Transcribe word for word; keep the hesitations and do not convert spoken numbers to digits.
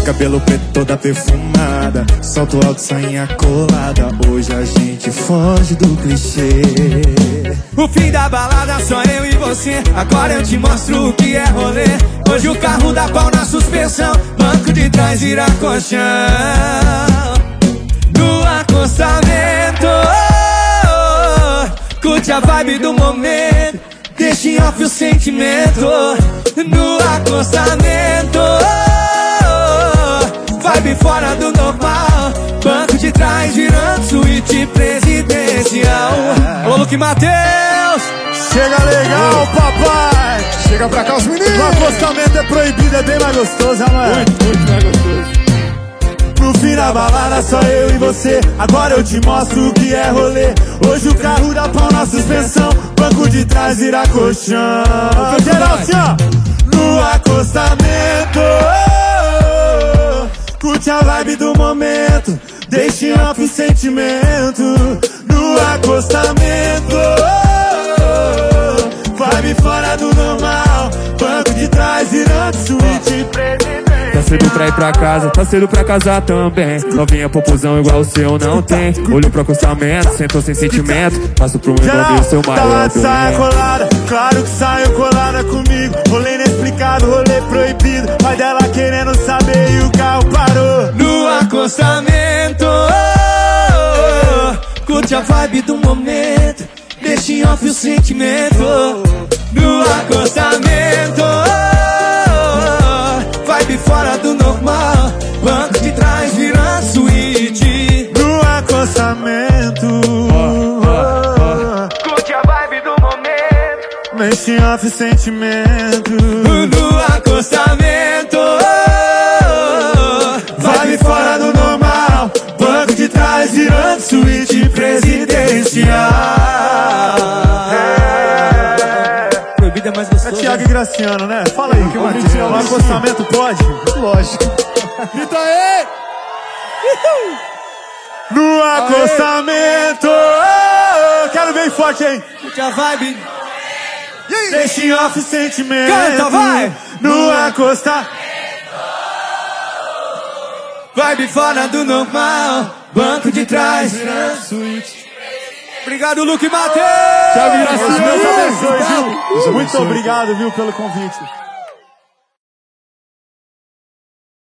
cabelo preto toda perfumada, salto alto, sainha colada. Hoje a gente foge do clichê. O fim da balada só eu e você. Agora eu te mostro o que é rolê. Hoje o carro dá pau na suspensão, banco de trás vira colchão. No acostamento, oh, oh, oh, curte a vibe do momento, deixa em off o sentimento. No acostamento, oh, oh, oh, vibe fora do normal, banco de trás virando suíte presidencial. Alô, Luque Matheus! Chega legal, papai! Chega pra cá os meninos! O acostamento é proibido, é bem mais gostoso, não é? Muito, muito mais gostoso. No fim da balada só eu e você. Agora eu te mostro o que é rolê. Hoje o carro dá pau na suspensão, banco de trás vira colchão. Geral assim, ó. No acostamento, oh, oh, curte a vibe do momento, deixa em off o sentimento. No acostamento, oh, oh, vibe fora do normal, banco de trás virando suíte presidente. Tá cedo pra ir pra casa, tá cedo pra casar também. Novinha popozão igual o seu não tem. Olho pro acostamento, sentou sem sentimento. Passo pro envolver o seu maior de saia colada, claro que saiu colada comigo. Rolê inexplicado, rolê proibido, pai dela querendo saber e o carro parou. No acostamento, oh, oh, curte a vibe do momento, deixa em off o sentimento. No acostamento, vibe fora do normal, banco de trás virando suíte. No acostamento, oh, oh, oh, curte a vibe do momento, mexe em off sentimento. No acostamento, oh, vibe fora do normal, banco de trás virando suíte presidencial. Proibida é mais gostoso. É Thiago e Graciano, né? Fala aí, que bonitinho. O acostamento pode? Lógico. Grita aí! No acostamento, oh, quero bem forte, hein? Curte a vibe, deixa em off sentimento. Canta, vai! No acostamento, vibe fora do normal, banco de trás virando suíte. Obrigado, Luque Matheus! Deus abençoe, viu? Muito obrigado, viu, pelo convite.